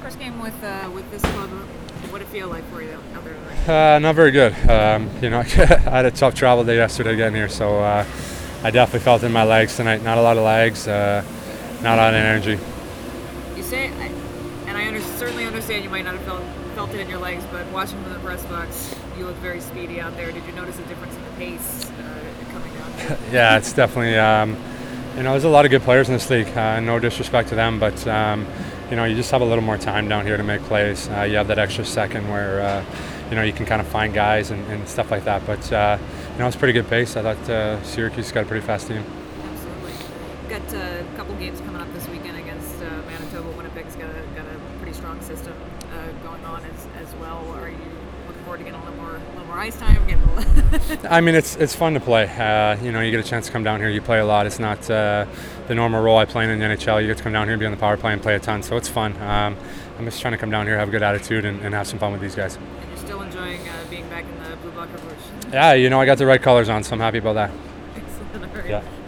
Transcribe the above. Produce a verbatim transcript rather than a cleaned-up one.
first game with uh, with this club, what did it feel like for you out there tonight? Uh, not very good. Um, you know, I had a tough travel day yesterday getting here, so uh, I definitely felt it in my legs tonight. Not a lot of legs, uh, not a lot of energy. You say, I, and I under, certainly understand you might not have felt felt it in your legs, but watching from the press box, you look very speedy out there. Did you notice a difference in the pace uh, coming down? Yeah, it's definitely. Um, you know, there's a lot of good players in this league. Uh, no disrespect to them, but um, you know, you just have a little more time down here to make plays. Uh, you have that extra second where uh, you know you can kind of find guys and, and stuff like that. But uh, you know, it's pretty good pace. I thought uh, Syracuse got a pretty fast team. Absolutely. Got uh, a couple games coming up this weekend against uh, Manitoba. Winnipeg's got a got a pretty strong system uh, going on as, as well. Are you looking forward to getting a little more a little more ice time? Getting a little I mean, it's it's fun to play. Uh, you know, you get a chance to come down here. You play a lot. It's not uh, the normal role I play in the N H L. You get to come down here and be on the power play and play a ton. So it's fun. Um, I'm just trying to come down here, have a good attitude, and, and have some fun with these guys. And you're still enjoying uh, being back in the Blue Blocker Rouge. Yeah, you know, I got the right colors on, so I'm happy about that. Excellent. All right. Yeah.